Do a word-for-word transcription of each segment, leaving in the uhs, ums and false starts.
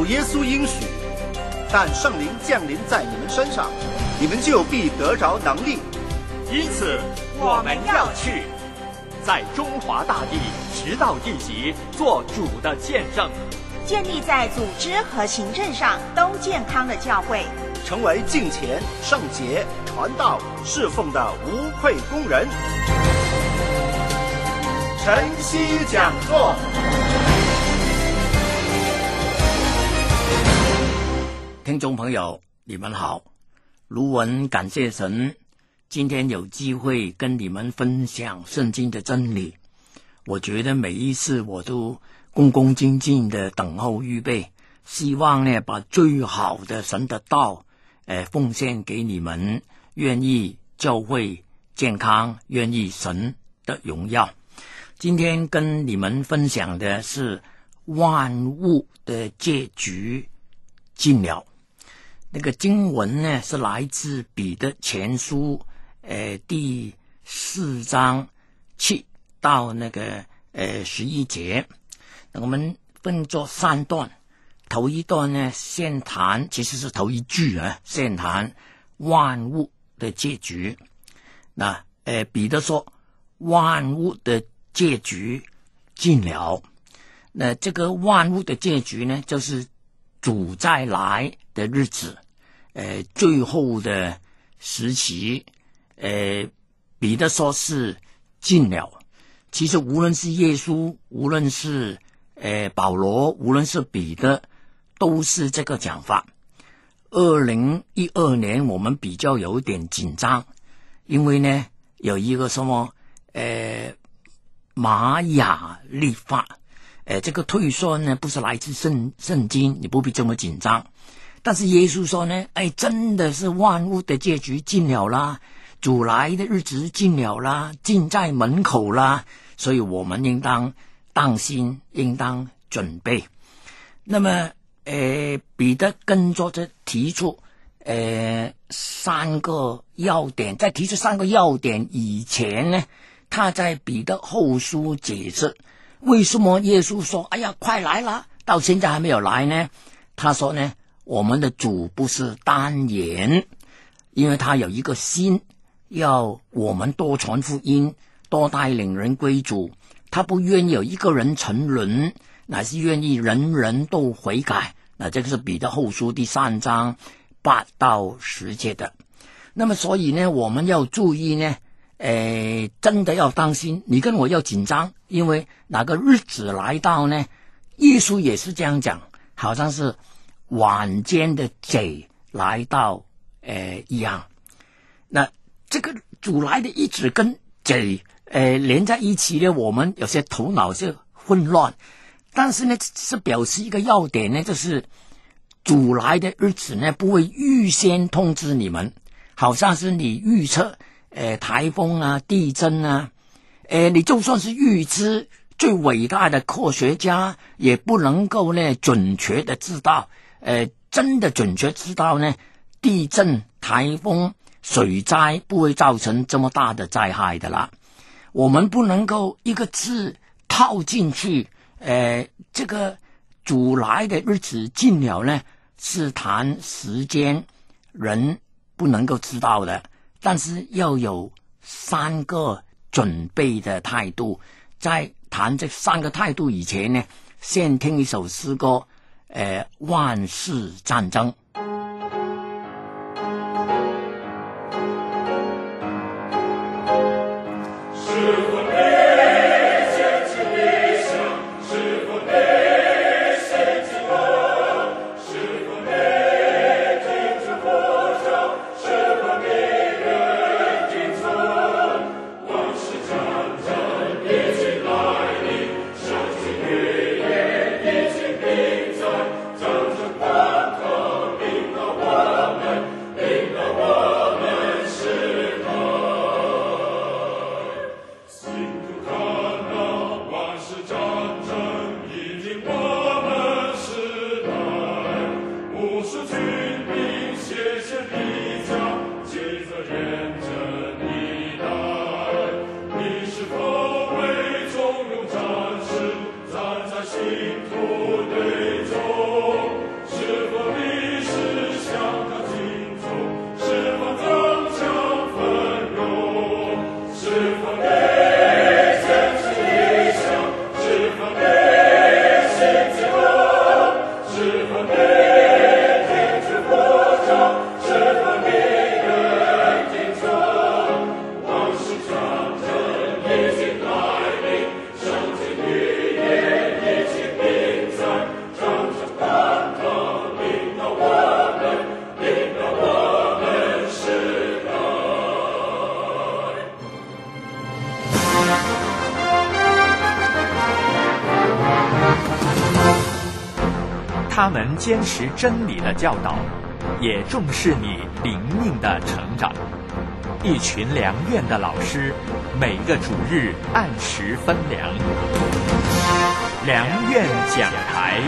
耶稣应许，但圣灵降临在你们身上，你们就必得着能力。 因此，我们要去，在中华大地直到地极，做主的见证， 建立在组织和行政上都健康的教会， 成为敬虔、圣洁、传道、侍奉的无愧工人。晨曦讲座。 听众朋友，你们好，卢文感谢神，今天有机会跟你们分享圣经的真理。我觉得每一次我都恭恭敬敬的等候预备，希望呢把最好的神的道呃奉献给你们，愿意教会健康，愿意神的荣耀。今天跟你们分享的是万物的结局尽了。那个经文呢是来自彼得前书呃第四章七到那个呃十一节。那我们分作三段，头一段呢先谈，其实是头一句啊，先谈万物的结局。那呃彼得说万物的结局尽了。那这个万物的结局呢，就是主再来的日子，呃，最后的时期，呃，彼得说是尽了。其实无论是耶稣，无论是呃保罗，无论是彼得，都是这个讲法。二零一二年我们比较有点紧张，因为呢有一个什么呃玛雅历法。呃，这个推算呢，不是来自圣圣经，你不必这么紧张。但是耶稣说呢，哎，真的是万物的结局尽了啦，主来的日子尽了啦，近在门口啦，所以我们应当当心，应当准备。那么，呃，彼得跟着这提出，呃，三个要点，在提出三个要点以前呢，他在彼得后书解释。为什么耶稣说哎呀快来了，到现在还没有来呢？他说呢，我们的主不是单言，因为他有一个心，要我们多传福音，多带领人归主。他不愿意有一个人沉沦，乃是愿意人人都悔改。那这个是彼得后书第三章八到十节的。那么所以呢，我们要注意呢，诶，真的要当心，你跟我要紧张，因为哪个日子来到呢？耶稣也是这样讲，好像是晚间的贼来到，呃一样。那这个主来的日子跟贼，呃连在一起呢，我们有些头脑是混乱，但是呢，是表示一个要点呢，就是主来的日子呢，不会预先通知你们，好像是你预测。呃，台风啊，地震啊，呃，你就算是预知，最伟大的科学家也不能够呢准确的知道，呃，真的准确知道呢，地震、台风、水灾不会造成这么大的灾害的啦。我们不能够一个字套进去，呃，这个主来的日子尽了呢，是谈时间，人不能够知道的。但是要有三个准备的态度，在谈这三个态度以前呢，先听一首诗歌，呃，万世战争。 信徒对中他们坚持真理的教导，也重视你灵命的成长。一群良院的老师，每个主日按时分粮。良院讲台。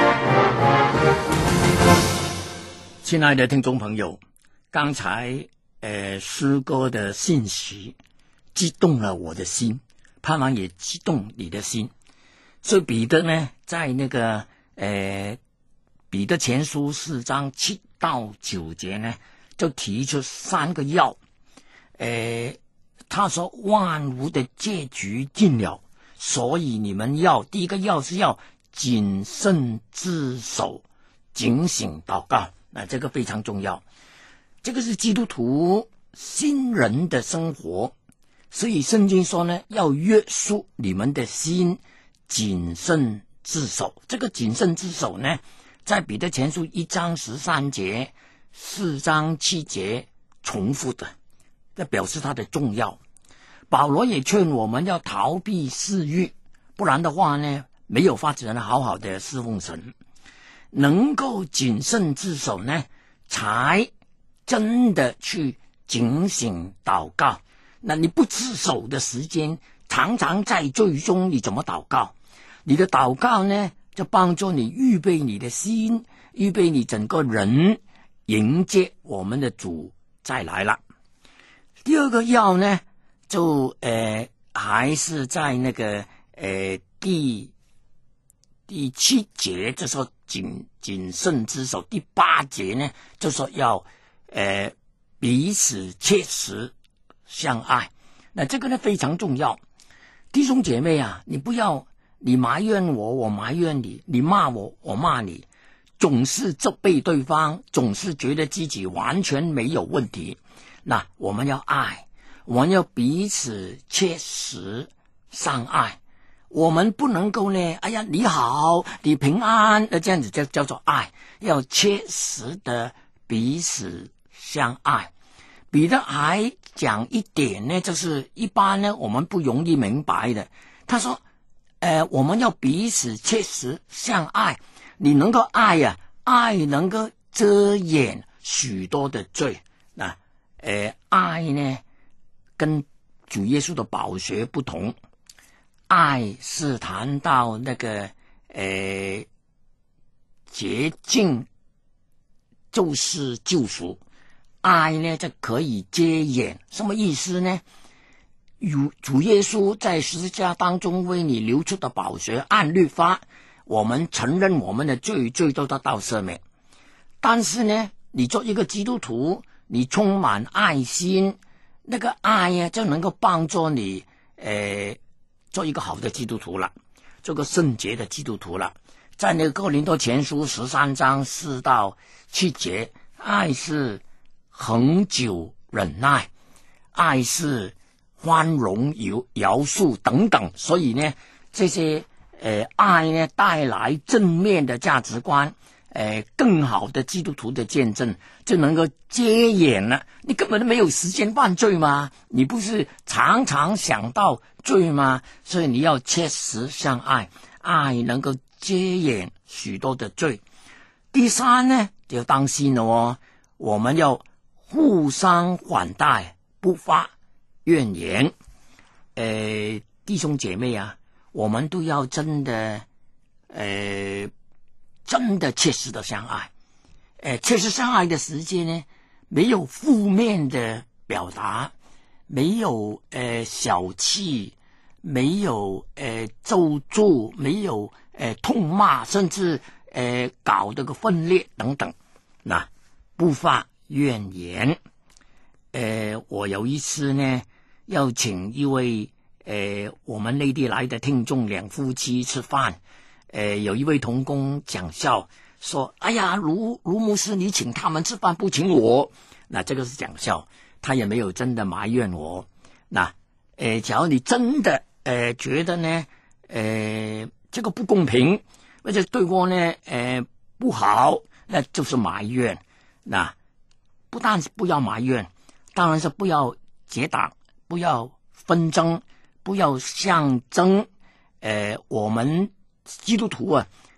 亲爱的听众朋友，刚才呃诗歌的信息激动了我的心，盼望也激动你的心。所以彼得呢，在那个呃彼得前书四章七到九节呢，就提出三个要。呃，他说万物的结局近了，所以你们要第一个要是要谨慎自守，警醒祷告。那这个非常重要，这个是基督徒新人的生活，所以圣经说呢，要约束你们的心，谨慎自守。这个谨慎自守呢，在彼得前书一章十三节、四章七节重复的，这表示它的重要。保罗也劝我们要逃避私欲，不然的话呢，没有法子能好好的侍奉神。能够谨慎自守呢，才真的去警醒祷告。那你不自守的时间，常常在罪中，你怎么祷告？你的祷告呢，就帮助你预备你的心，预备你整个人，迎接我们的主再来了。第二个要呢，就呃还是在那个呃第第七节，就说谨谨慎之守。第八节呢，就说要呃彼此切实相爱。那这个呢非常重要。弟兄姐妹啊，你不要你埋怨我，我埋怨你，你骂我，我骂你，总是责备对方，总是觉得自己完全没有问题。那我们要爱，我们要彼此切实相爱。我们不能够呢，哎呀，你好，你平安，这样子叫叫做爱，要切实的彼此相爱。彼得还讲一点呢，就是一般呢我们不容易明白的。他说，呃，我们要彼此切实相爱。你能够爱呀、啊，爱能够遮掩许多的罪。那呃，爱呢跟主耶稣的宝血不同。爱是谈到那个呃洁净，就是救赎。爱呢，这可以遮掩，什么意思呢？主耶稣在十字架当中为你流出的宝血，按律法，我们承认我们的罪，罪都得到赦免。但是呢，你做一个基督徒，你充满爱心，那个爱呀，就能够帮助你，呃。做一个好的基督徒了，做个圣洁的基督徒了。在那个哥林多前书十三章四到七节，爱是恒久忍耐，爱是宽容饶饶恕等等。所以呢，这些呃爱呢带来正面的价值观，呃更好的基督徒的见证，就能够遮掩了。你根本都没有时间犯罪吗？你不是常常想到罪吗？所以你要切实相爱，爱能够遮掩许多的罪。第三呢，就当心了哦，我们要互相款待，不发怨言。呃，弟兄姐妹啊，我们都要真的，呃，真的切实的相爱。呃，切实相爱的时间呢，没有负面的表达，没有呃小气，没有呃咒诅，没有呃痛骂，甚至呃搞这个分裂等等。那不发怨言。呃，我有一次呢，要请一位呃我们内地来的听众两夫妻吃饭，呃，有一位同工讲笑说：“哎呀，卢卢牧师，你请他们吃饭不请我。”那这个是讲笑，他也没有真的埋怨我。那呃，假如你真的呃觉得呢，呃这个不公平，或者对我呢呃不好，那就是埋怨。那不但是不要埋怨，当然是不要结党，不要纷争，不要相争。呃，我们基督徒啊，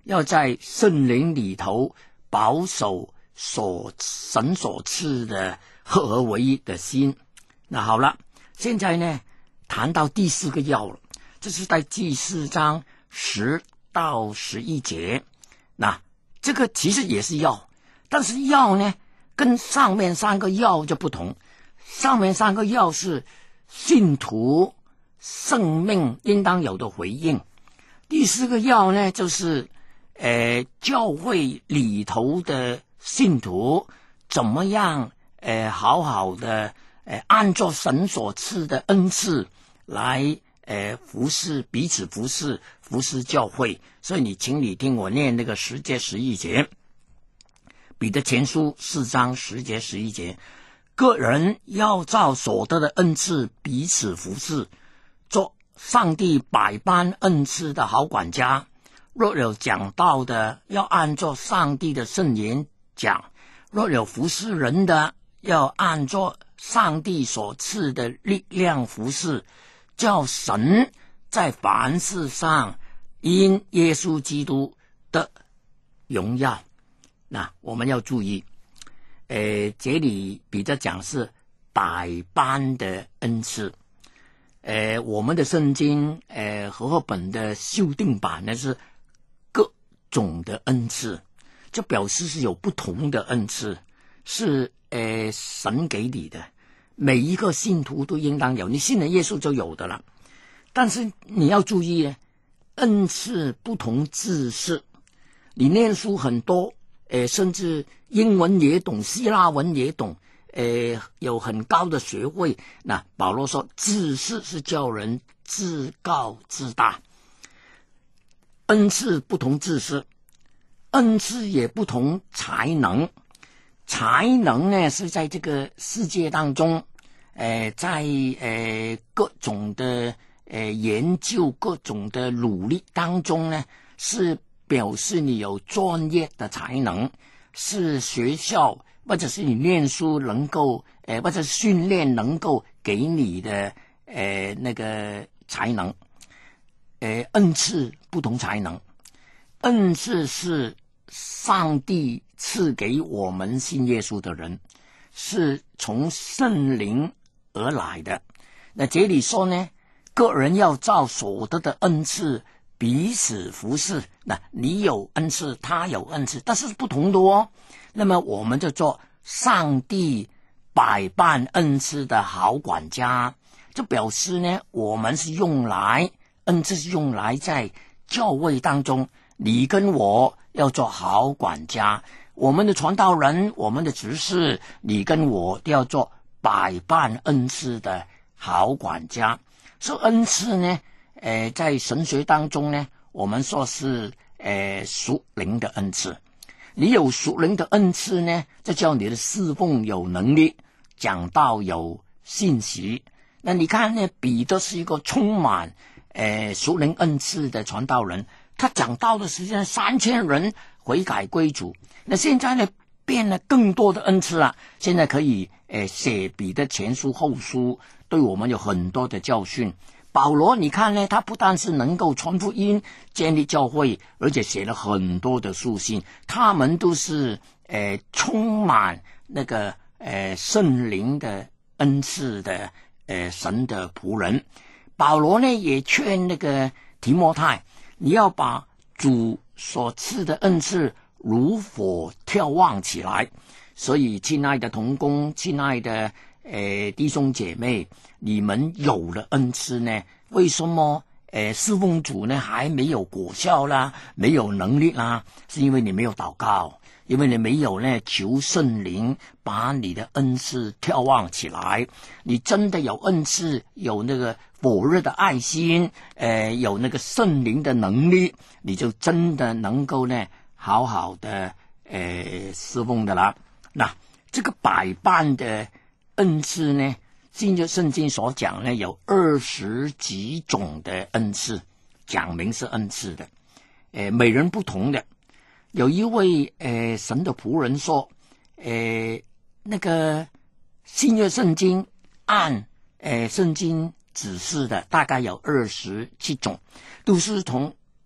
要在圣灵里头保守所神所赐的合而为一的心。那好了，现在呢谈到第四个要了，这是在第四章十到十一节。那这个其实也是要，但是要呢跟上面三个要就不同。上面三个要是信徒生命应当有的回应，第四个要呢就是呃教会里头的信徒怎么样呃好好的呃按照神所赐的恩赐来呃服侍彼此服侍服侍教会。所以你请你听我念那个十节十一节，彼得前书四章十节十一节，个人要照所得的恩赐彼此服侍，做上帝百般恩赐的好管家。若有讲道的，要按照上帝的圣言讲；若有服侍人的，要按照上帝所赐的力量服侍，叫神在凡事上因耶稣基督的荣耀。那我们要注意，呃，这里彼得讲是百般的恩赐。呃，我们的圣经，呃，和合本的修订版呢是各种的恩赐，这表示是有不同的恩赐，是呃神给你的，每一个信徒都应当有，你信了耶稣就有的了。但是你要注意呢，恩赐不同知识，你念书很多，呃，甚至英文也懂，希腊文也懂，呃，有很高的学位。那保罗说，知识是叫人自高自大。恩赐不同知识，恩赐也不同才能。才能呢是在这个世界当中，呃，在呃各种的呃研究、各种的努力当中呢，是表示你有专业的才能，是学校或者是你念书能够，呃，或者是训练能够给你的，呃，那个才能。呃，恩赐不同才能，恩赐是上帝赐给我们信耶稣的人，是从圣灵而来的。那这里说呢，个人要照所得的恩赐彼此服侍。那你有恩赐，他有恩赐，但是不同的哦。那么我们就做上帝百般恩赐的好管家，这表示呢，我们是用来恩赐是用来在教会当中，你跟我要做好管家，我们的传道人，我们的执事，你跟我都要做百般恩赐的好管家。所以恩赐呢，呃，在神学当中呢，我们说是呃属灵的恩赐。你有属灵的恩赐呢，就叫你的侍奉有能力，讲道有信息。那你看呢，彼得是一个充满呃属灵恩赐的传道人，他讲道的时间三千人悔改归主。那现在呢，变了更多的恩赐了，现在可以呃写彼得前书后书，对我们有很多的教训。保罗你看呢，他不但是能够传福音建立教会，而且写了很多的书信，他们都是呃充满那个呃圣灵的恩赐的呃神的仆人。保罗呢也劝那个提摩太，你要把主所赐的恩赐如火眺望起来。所以亲爱的同工，亲爱的呃弟兄姐妹，你们有了恩赐呢，为什么呃侍奉主呢还没有果效啦，没有能力啦？是因为你没有祷告，因为你没有呢求圣灵把你的恩赐眺望起来。你真的有恩赐，有那个火热的爱心，呃有那个圣灵的能力，你就真的能够呢好好的呃侍奉的啦。那这个百般的恩赐呢，新约圣经所讲呢，有二十几种的恩赐，讲明是恩赐的，呃，每人不同的。有一位呃神的仆人说，呃，那个新约圣经按呃圣经指示的大概有二十七种，都是从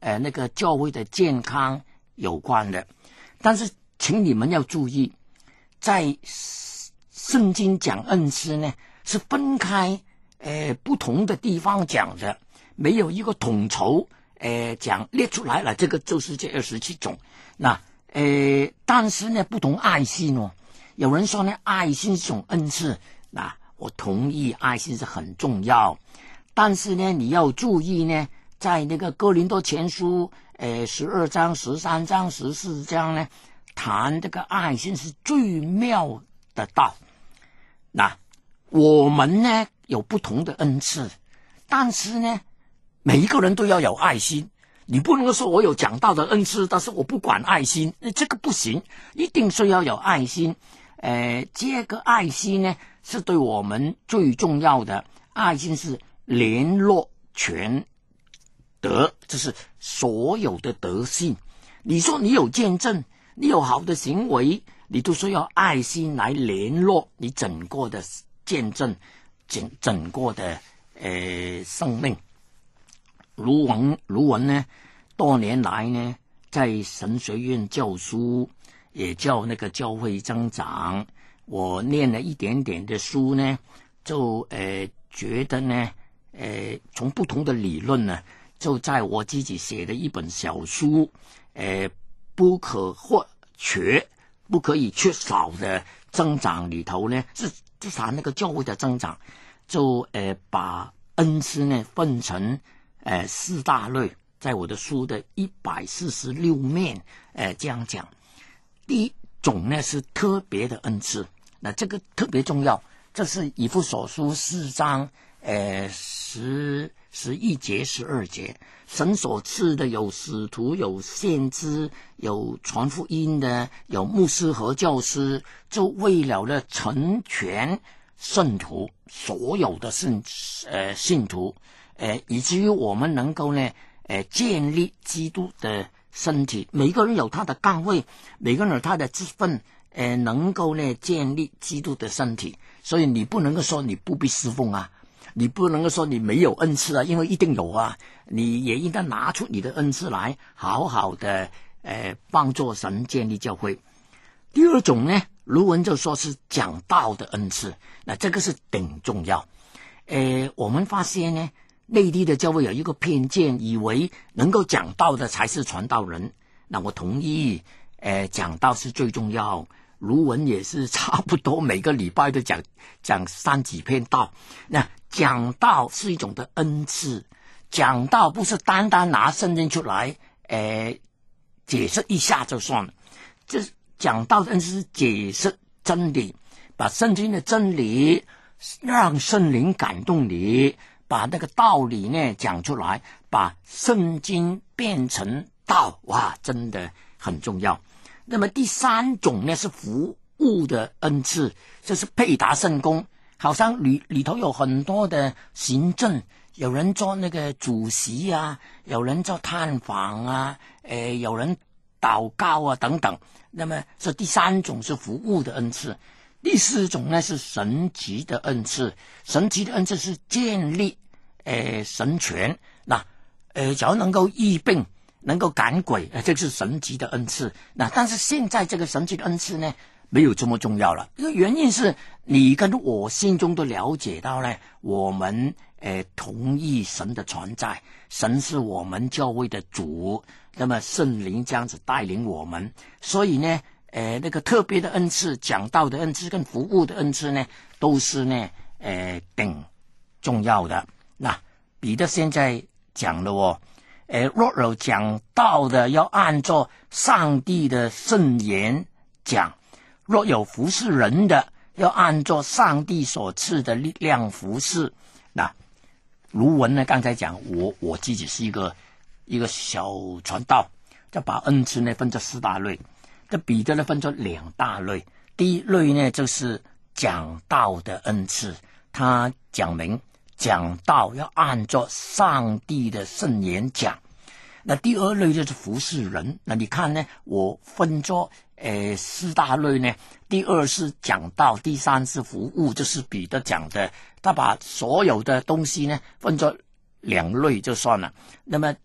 呃那个教会的健康有关的。但是请你们要注意，在圣经讲恩赐呢是分开呃不同的地方讲的，没有一个统筹呃讲列出来了，这个就是这二十七种。那呃但是呢不同爱心哦，有人说呢爱心是种恩赐，那我同意爱心是很重要，但是呢你要注意呢，在那个哥林多前书呃十二章、十三章、十四章呢谈这个爱心是最妙的道。那我们呢有不同的恩赐，但是呢每一个人都要有爱心，你不能说我有讲道的恩赐，但是我不管爱心，这个不行，一定是要有爱心。呃，这个爱心呢是对我们最重要的，爱心是联络全德，这是所有的德性。你说你有见证，你有好的行为，你都需要爱心来联络你整个的见证，整整个的呃生命。卢文卢文呢，多年来呢，在神学院教书，也教那个教会增长。我念了一点点的书呢，就呃觉得呢，呃从不同的理论呢，就在我自己写的一本小书，呃不可或缺、不可以缺少的增长里头呢，是是谈那个教会的增长，就呃把恩赐呢分成呃四大类，在我的书的一百四十六面，呃这样讲。第一种呢是特别的恩赐，那这个特别重要，这是以弗所书四章呃十十一节十二节，神所赐的有使徒，有先知，有传福音的，有牧师和教师，就为了了成全圣徒，所有的信呃信徒，呃以至于我们能够呢呃建立基督的身体。每个人有他的岗位，每个人有他的职分，呃能够呢建立基督的身体。所以你不能够说你不必侍奉啊，你不能够说你没有恩赐啊，因为一定有啊，你也应该拿出你的恩赐来，好好的呃帮助神建立教会。第二种呢，卢文就说是讲道的恩赐，那这个是顶重要。呃我们发现呢，内地的教会有一个偏见，以为能够讲道的才是传道人。那我同意，呃讲道是最重要。卢文也是差不多每个礼拜都讲讲三几篇道。那讲道是一种的恩赐，讲道不是单单拿圣经出来呃解释一下就算了，这讲道的恩赐是解释真理，把圣经的真理让圣灵感动你，把那个道理呢讲出来，把圣经变成道，哇，真的很重要。那么第三种呢是服务的恩赐，这是配搭圣工，好像里里头有很多的行政，有人做那个主席啊，有人做探访啊，呃，有人祷告啊等等。那么这第三种是服务的恩赐。第四种呢是神级的恩赐，神级的恩赐是建立呃神权，那呃只要能够医病，能够赶鬼，呃，这是神级的恩赐。那但是现在这个神级的恩赐呢没有这么重要了，一个原因是你跟我心中都了解到呢，我们呃同意神的存在，神是我们教会的主，那么圣灵这样子带领我们，所以呢呃那个特别的恩赐，讲道的恩赐跟服务的恩赐呢都是呢呃挺重要的。那彼得现在讲了哦，呃若有讲道的要按照上帝的圣言讲，若有服侍人的要按照上帝所赐的力量服侍。那卢文呢刚才讲我我自己是一个一个小传道，就把恩赐呢分作四大类，这彼得呢分作两大类。第一类呢就是讲道的恩赐，他讲明讲道要按照上帝的圣言讲。那第二类就是服侍人，那你看呢我分作呃四大类呢，第二是讲道，第三是服务，这是彼得讲的，他把所有的东西呢分作两类就算了。那么这个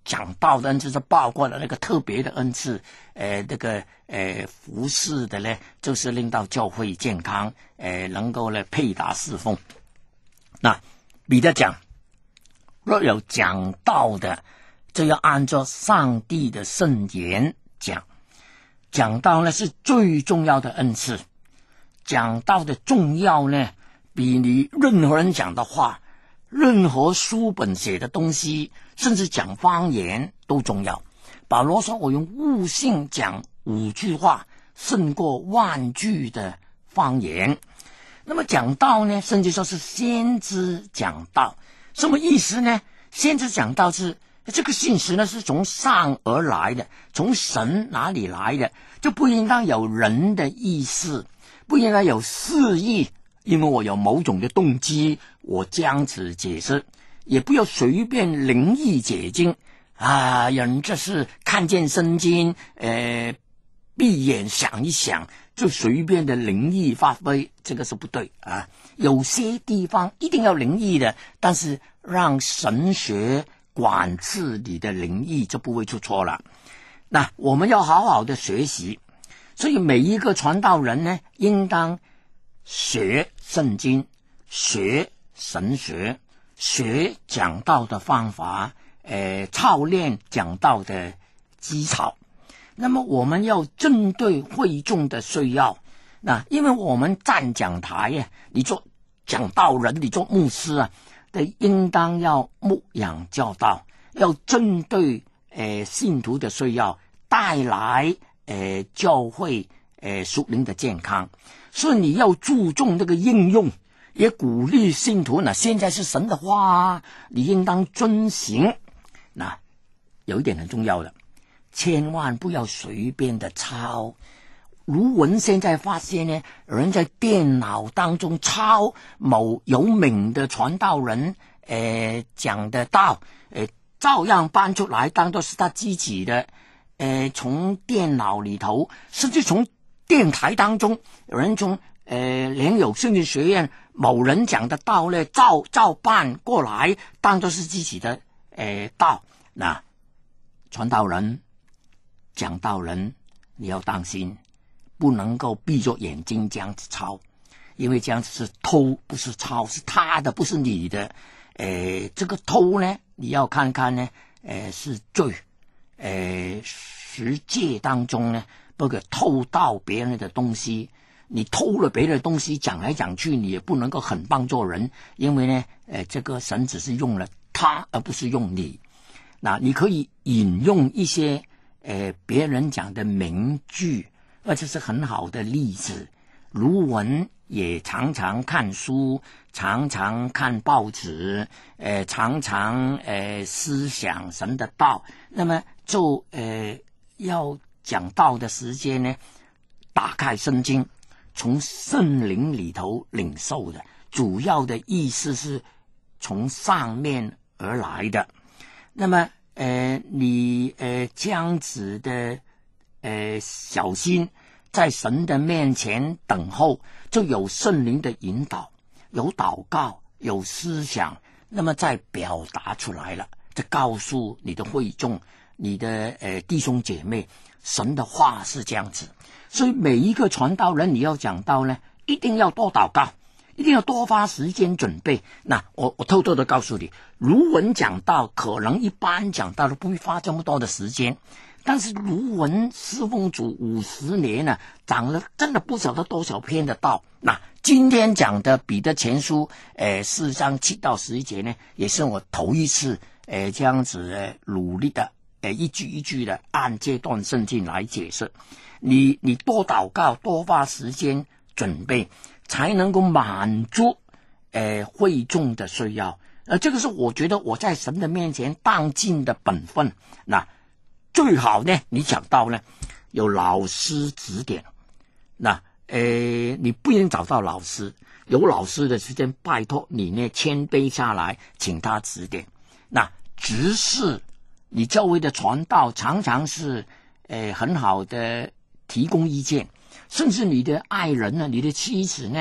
讲道的恩赐是包括了那个特别的恩赐，呃，那个呃服侍的呢，就是令到教会健康，呃，能够呢配搭侍奉。那彼得讲，若有讲道的，就要按照上帝的圣言讲。讲道呢是最重要的恩赐，讲道的重要呢，比你任何人讲的话，任何书本写的东西，甚至讲方言都重要。保罗说，我用悟性讲五句话，胜过万句的方言。那么讲道呢，甚至说是先知讲道，什么意思呢？先知讲道是这个信息呢是从上而来的，从神哪里来的，就不应当有人的意思，不应该有私意，因为我有某种的动机，我这样子解释，也不要随便灵意解经啊！人这是看见圣经，呃，闭眼想一想，就随便的灵意发挥，这个是不对啊！有些地方一定要灵意的，但是让神学管制你的灵意，就不会出错了。那我们要好好的学习，所以每一个传道人呢，应当学圣经，学神学，学讲道的方法，呃，操练讲道的技巧。那么我们要针对会众的需要，那因为我们站讲台呀，你做讲道人，你做牧师啊，的应当要牧养教导，要针对呃信徒的需要，带来呃教会呃属灵的健康。所以你要注重这个应用，也鼓励信徒呢，现在是神的话，你应当遵行。那有一点很重要的，千万不要随便的抄。如文现在发现呢，人在电脑当中抄某有名的传道人呃讲的道，呃照样搬出来当作是他自己的，呃从电脑里头，甚至从电台当中，有人从呃联友圣经学院某人讲的道呢，照照办过来，当作是自己的呃道。那传道人、讲道人，你要当心，不能够闭着眼睛这样子抄，因为这样子是偷，不是抄，是他的，不是你的。呃，这个偷呢，你要看看呢，呃，是罪。呃，十诫当中呢，不可偷盗别人的东西。你偷了别人的东西，讲来讲去，你也不能够很帮助人，因为呢，呃，这个神只是用了他，而不是用你。那你可以引用一些呃别人讲的名句，而且是很好的例子。卢文也常常看书，常常看报纸，呃，常常呃思想神的道。那么就呃要讲道的时间呢，打开圣经，从圣灵里头领受的，主要的意思是从上面而来的。那么呃你呃这样子的呃小心，在神的面前等候，就有圣灵的引导，有祷告，有思想，那么再表达出来了，就告诉你的会众，你的呃弟兄姐妹，神的话是这样子。所以每一个传道人，你要讲道呢，一定要多祷告，一定要多花时间准备。那我我偷偷的告诉你，卢文讲道可能一般讲道都不会花这么多的时间，但是卢文侍奉主五十年了，讲了真的不晓得多少篇的道。那今天讲的彼得前书呃四章七到十一节呢，也是我头一次呃这样子呃努力的呃一句一句的按这段圣经来解释。你你多祷告，多花时间准备，才能够满足呃会众的需要。呃这个是我觉得我在神的面前当尽的本分。那最好呢，你讲到呢，有老师指点。那呃，你不一定找到老师，有老师的时间，拜托你呢谦卑下来，请他指点。那执事，你教会的传道常常是呃很好的提供意见，甚至你的爱人呢，你的妻子呢，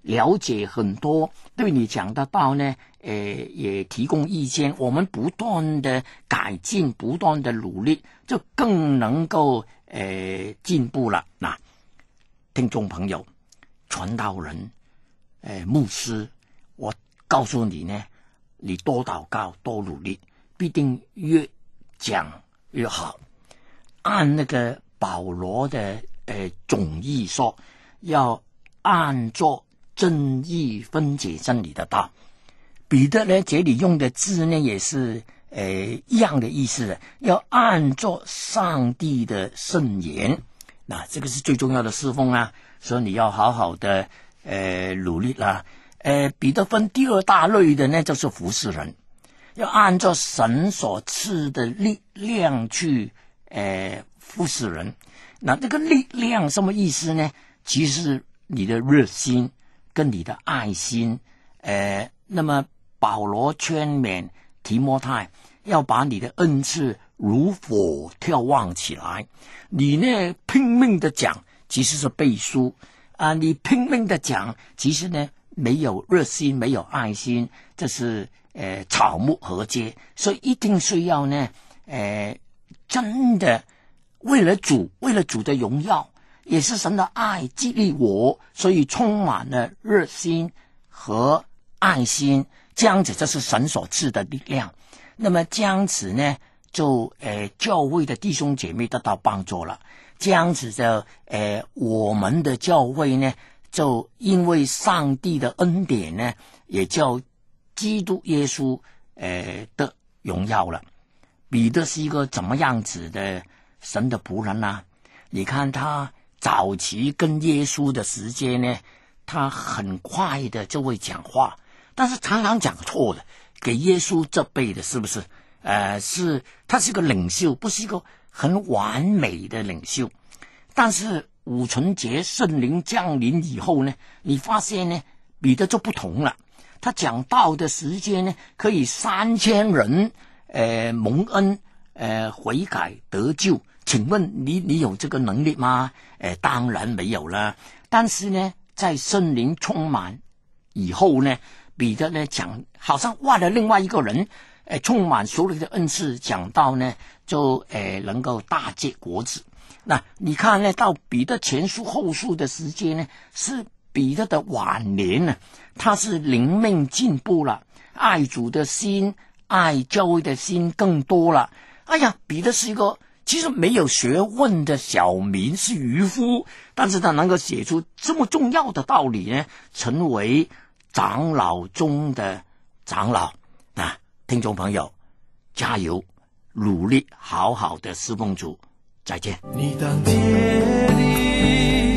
了解很多，对你讲的道呢，呃，也提供意见。我们不断的改进，不断的努力，就更能够呃进步了。那听众朋友，传道人，呃，牧师，我告诉你呢，你多祷告，多努力，必定越讲越好。按那个保罗的呃总义说，要按作正义分解真理的道。彼得呢，这里用的字呢也是呃一样的意思的，要按作上帝的圣言。那这个是最重要的侍奉啊，所以你要好好的呃努力啦。呃，彼得分第二大类的呢，就是服侍人，要按照神所赐的力量去呃服侍人。那这个力量什么意思呢？其实你的热心跟你的爱心。呃，那么保罗劝勉提摩太要把你的恩赐如火眺望起来。你呢拼命的讲，其实是背书啊！你拼命的讲，其实呢没有热心，没有爱心，这是呃草木禾秸。所以一定需要呢，呃，真的为了主，为了主的荣耀，也是神的爱激励我，所以充满了热心和爱心。这样子，这是神所赐的力量。那么这样子呢，就呃教会的弟兄姐妹得到帮助了。这样子的呃我们的教会呢，就因为上帝的恩典呢，也叫基督耶稣呃的荣耀了。彼得是一个怎么样子的神的仆人啊？你看他早期跟耶稣的时间呢，他很快的就会讲话，但是常常讲错的，给耶稣责备的，是不是？呃，是他是个领袖，不是一个很完美的领袖。但是五旬节圣灵降临以后呢，你发现呢，彼得就不同了。他讲道的时间呢，可以三千人呃蒙恩呃悔改得救。请问你你有这个能力吗？呃，当然没有了。但是呢，在圣灵充满以后呢，彼得呢讲，好像换了另外一个人，呃，充满所有的恩赐，讲道呢就呃能够大结果子。那你看呢，到彼得前书后书的时间呢，是彼得的晚年呢，他是灵命进步了，爱主的心，爱教会的心更多了。哎呀，彼得是一个其实没有学问的小民，是渔夫，但是他能够写出这么重要的道理呢，成为长老中的长老。那听众朋友，加油，努力，好好的侍奉主，再见。 你当竭力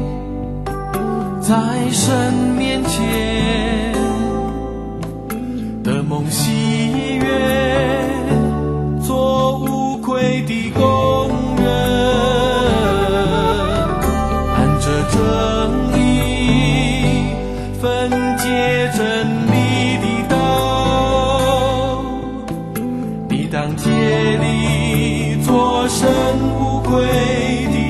在神面前的梦喜悦，做无愧的工人，按着正义分解真理的道，你当竭力做神无愧的